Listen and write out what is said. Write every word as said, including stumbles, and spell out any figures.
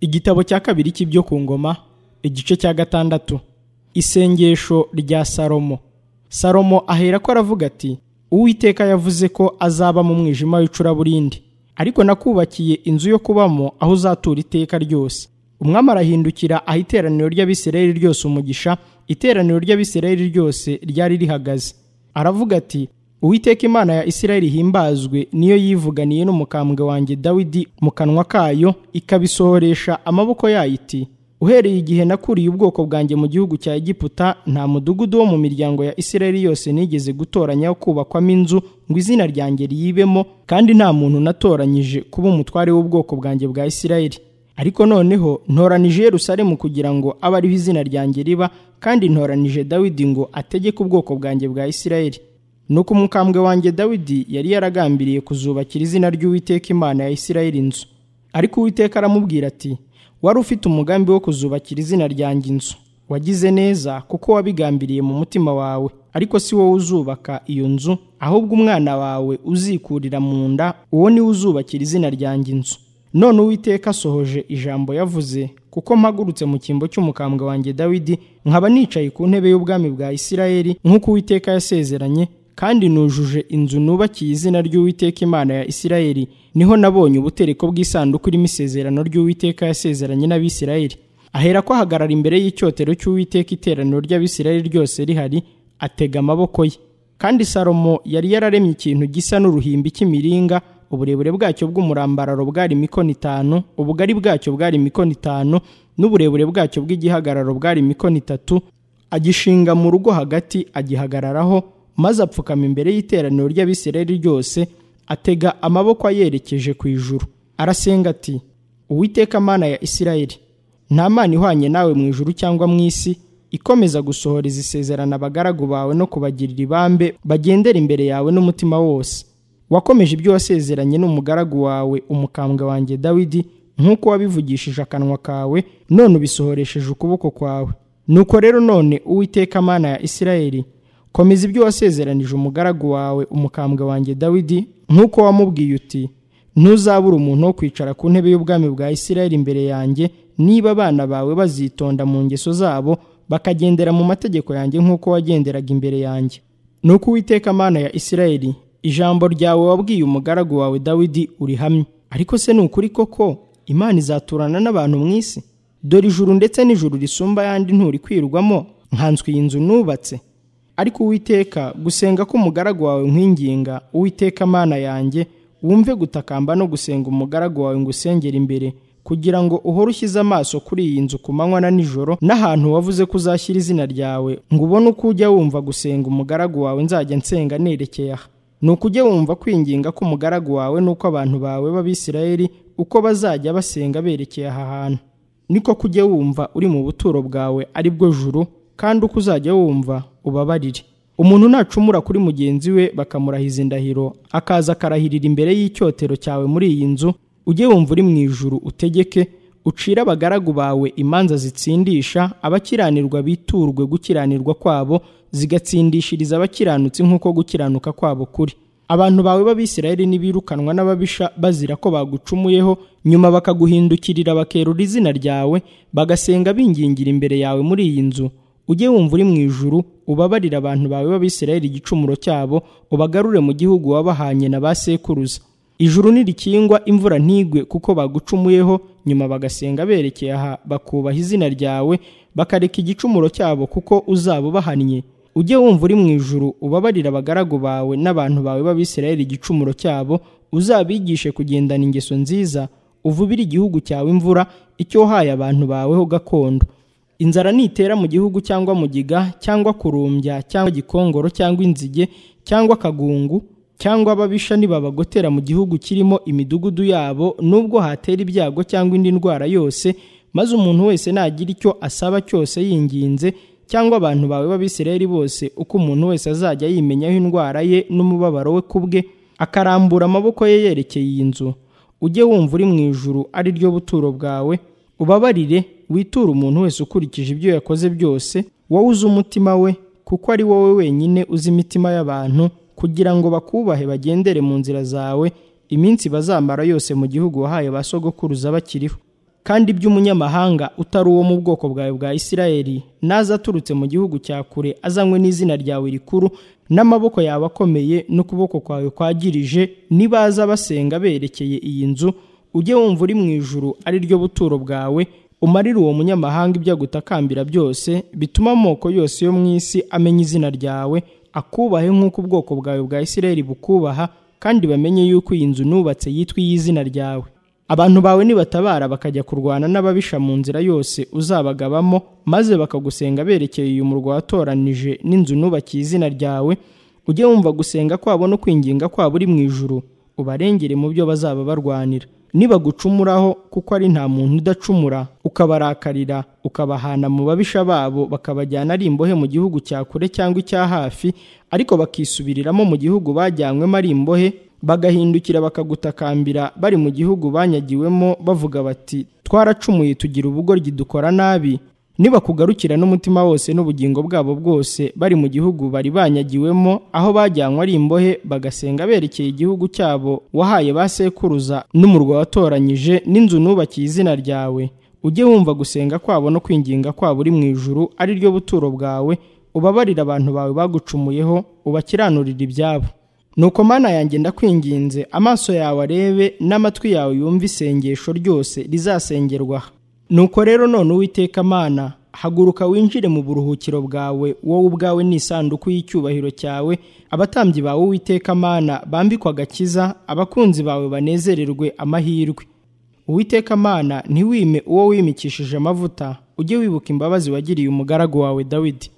Igitabo cya kabiri cy'ibyo ku ngoma, igice cya gatandatu. Isengesho rya Salomo. Salomo ahera ko aravuga ati: Uwiteka yavuze ko azaba mu mwijima w'icuraburindi, ariko nakubakiye inzu yo kubamo aho uzatura iteka ryose. Umwami arahindukira aha iteraniro ry'Abisirayeli ryose umugisha, iteraniro ry'Abisirayeli ryose ryari rihagaze. Aravuga ati: Uwiteka Imana ya Isirayeli himbazwe, niyo yivuganiye n'umukambwe wanjye Dawidi mu kanwa kayo, ikabisohoresha amaboko yayo iti: Uhereye igihe nakuriye ubwoko bwanjye mu gihugu cya Egiputa, nta mudugudu wo mu miryango ya Isirayeli yose nigeze gutoranyaho kubakwamo inzu ngo izina ryanjye riyibemo, kandi nta muntu natoranyije kuba umutware w'ubwoko bwanjye bwa Isirayeli. Ariko noneho ntoranije Yerusalemu kugira ngo abe ariho izina ryanjye riba, kandi ntoranije Dawidi ngo ategeke ubwoko bwanjye bwa Isirayeli. Nuko umukambwe wanjye Dawidi yari yaragambiriye kuzubakira izina ry'Uwiteka Imana ya Isirayeli inzu. Ariko Uwiteka aramubwira ati: Wari ufite umugambi wo kuzubakira izina ryanjye inzu. Wagize neza, kuko wabigambiriye mu mutima wawe. Ariko si wowe uzubaka iyo nzu, ahubwo umwana wawe uzikurira mu nda, uwo niwe uzubakira izina ryanjye inzu. None Uwiteka asohoje ijambo yavuze, kuko mpagurutse mu cyimbo cy'umukambwe wanjye Dawidi, nkaba nicaye ku ntebe y'ubwami bwa Isirayeli nk'uko Uwiteka yasezeranye, kandi nujuje inzu nubakiye izina ry'Uwiteka Imana ya Isirayeli, niho nabonye ubutereko bw'isanduku irimo isezerano ry'Uwiteka yasezeranye n'Abisirayeli. Ahera ko ahagarara imbere y'icyotero cy'Uwiteka iteraniro ry'Abisirayeli ryose rihari, atega amaboko ye. Kandi Salomo yari yararemye ikintu gisa n'uruhimbi cy'imiringa, uburebure bwacyo bw'umurambararo bwari mikono itanu, ubugari bwacyo bwari mikono itanu, n'uburebure bwacyo bw'igihagararo bwari mikono itatu. Agishinga mu rugo hagati, agihagararaho, maze apfukama imbere y'iteraniro ry'Abisirayeli ryose, atega amaboko yerekeje ku ijuru. Arasenga ati: Uwiteka Mana ya Isirayeli, nta mana ihwanye nawe mu ijuru cyangwa mu isi, ikomeza gusohoreza isezerano abagaragu bawe no kubagirira ibambe bagendera imbere yawe n'umutima wose. Wakomeje ibyo wasezeranye n'umugaragu wawe umukambwe wanjye Dawidi, nk'uko wabivugishije akanwa kawe, none ubisohoresheje ukuboko kwawe. Nuko rero none Uwiteka Mana ya Isirayeli, komeza ibyo wasezeranije umugaragu wawe umukambwe wanjye Dawidi, nk'uko wamubwiye uti: Ntuzabura umuntu wo kwicara ku ntebe y'ubwami bwa Isirayeli imbere yanjye, niba abana bawe bazitonda mu ngeso zabo, bakagendera mu mategeko yanjye nk'uko wagenderaga imbere yanjye. Nuko Uwiteka Mana ya Isirayeli, ijambo ryawe wabwiye umugaragu wawe Dawidi urihamye. Ariko se ni ukuri koko Imana izaturana n'abantu mu isi? Dore ijuru ndetse n'ijuru risumba ayandi nturi kwirwamo, nkanswe iyi nzu nubatse. Ariko Uwiteka, gusenga k'umugaragu wawe nkwinginga, Uwiteka Mana yanjye, wumve gutakamba no gusenga umugaragu wawe ngo usengere imbere, kugira ngo uhore ushyize amaso kuri iyi nzu ku manywa na nijoro, n'ahantu wavuze ko uzashyira izina ryawe, ngo ubone uko ujya wumva gusenga umugaragu wawe nzajya nsenga nerekeye aha. Nuko ujye wumva kwinginga k'umugaragu wawe n'uko abantu bawe b'Abisirayeli uko bazajya basenga berekeye aha hantu. Niko kujya wumva uri mu buturo bwawe ari bwo juru, kandi uko uzajya wumva ubabarire. Umuntu nacumura kuri mugenzi we bakamurahiza indahiro, akaza akarahirira imbere y'icyotero cyawe muri iyi nzu, ujye wumva uri mu ijuru utegeke, ucire abagaragu bawe imanza zitsindisha, abakiranirwa biturwe gukiranirwa kwabo, zigatsindishiriza abakiranutsi nk'uko gukiranuka kwabo kuri. Abantu bawe b'Abisirayeli nibirukanwa n'ababisha bazira ko bagucumuyeho, nyuma bakaguhindukirira bakerura izina ryawe, bagasenga bingingira imbere yawe muri iyi nzu, ujye wumva uri mu ijuru ubabarira abantu bawe b'Abisirayeli igicumuro cyabo, ubagarure mu gihugu wabahanye na ba sekuruza. Ijuru nirikingwa imvura ntigwe kuko bagucumuyeho, nyuma bagasenga berekeye aha bakubaha izina ryawe, bakareka igicumuro cyabo kuko uzaba ubahannye. Ujye wumva uri mu ijuru ubabarira abagaragu bawe n'abantu bawe b'Abisirayeli igicumuro cyabo, uzabigishe kugendana ingeso nziza, uvubire igihugu cyawe imvura, icyo wahaye abantu baweho gakondo. Inzara nitera mu gihugu cyangwa mugiga cyangwa kurumbya cyangwa gikongoro cyangwa inzige cyangwa kagungu, cyangwa ababisha nibabagotera mu gihugu kirimo imidugudu yabo, nubwo hatera ibyago cyangwa indi ndwara yose, maze umuntu wese nagira icyo asaba cyose yinginze, cyangwa abantu bawe b'Abisirayeli bose uko umuntu wese azajya yimenyaho indwara ye n'umubabaro we kubwe, akarambura amaboko ye yerekeye iyi nzu, ujye wumva uri mu ijuru ari ryo buturo bwawe, ubabarire, witure umuntu wese ukurikije ibyo yakoze byose, wowe uzi umutima we, kuko ari wowe wenyine uzi imitima y'abantu, kugira ngo bakubahe bagendere mu nzira zawe iminsi bazamara yose mu gihugu wahaye ba sogokuruza bakiriho. kandi iby'umunyamahanga utari uwo mu bwoko bwawe bwa Isirayeli naza aturutse mu gihugu cya kure azanywe n'izina ryawe rikuru n'amaboko yawe akomeye n'ukuboko kwawe kwagirije, nibaza basenga berekeye iyi nzu, ujye wumva uri mu ijuru ari ryo buturo bwawe, umarire uwo munyamahanga ibyo agutakambira byose, bituma amoko yose yo mu isi amenya izina ryawe, akubahe nk'uko ubwoko bwawe bwa Isirayeli bukubaha, kandi bamenye yuko iyi nzu nubatse yitwa iy'izina ryawe. Abantu bawe nibatabara bakajya kurwana n'ababisha mu nzira yose uzabagabamo, maze bakagusenga berekeye uyu murwa watoranije n'inzu nubakiye izina ryawe, ujye wumva gusenga kwabo no kwinginga kwabo uri mu ijuru, ubarengere mu byo bazaba barwanira. Nibagucumuraho, kuko ari nta muntu udacumura, ukabarakarira, ukabahana mu babisha babo, bakabajyana ari imbohe mu gihugu cya kure cyangwa icya hafi, ariko bakisubiriramo mu gihugu bajyanywemo ari imbohe, bagahindukira bakagutakambira bari mu gihugu banyagiwemo bavuga bati, twaracumuye tugira ubugoryi dukora nabi, nibakugarukira n'umutima wose n'ubugingo bwabo bwose bari mu gihugu bari banyagiwemo aho bajyanywe ari imbohe, bagasenga berekeye igihugu cyabo wahaye ba sekuruza n'umurwa watoranyije n'inzu nubakiye izina ryawe, ujye wumva gusenga kwabo no kwinginga kwabo uri mu ijuru ari ryo buturo bwawe, ubabarire abantu bawe bagucumuyeho, ubakiranurire ibyabo. Nuko Mana yanjye ndakwinginze, amaso yawe arebe n'amatwi yawe yumve isengesho ryose rizasengerwa. Nuko rero none Uwiteka Mana, haguruka winjire mu buruhukiro bwawe, wowe ubwawe n'isanduku y'icyubahiro cyawe, abatambyi bawe Uwiteka Mana bambikwa agakiza, abakunzi bawe banezererwe amahirwe. Uwiteka Mana, ntiwime uwo wimikishije amavuta, ujye wibuka imbabazi wagiriye umugaragu wawe Dawidi.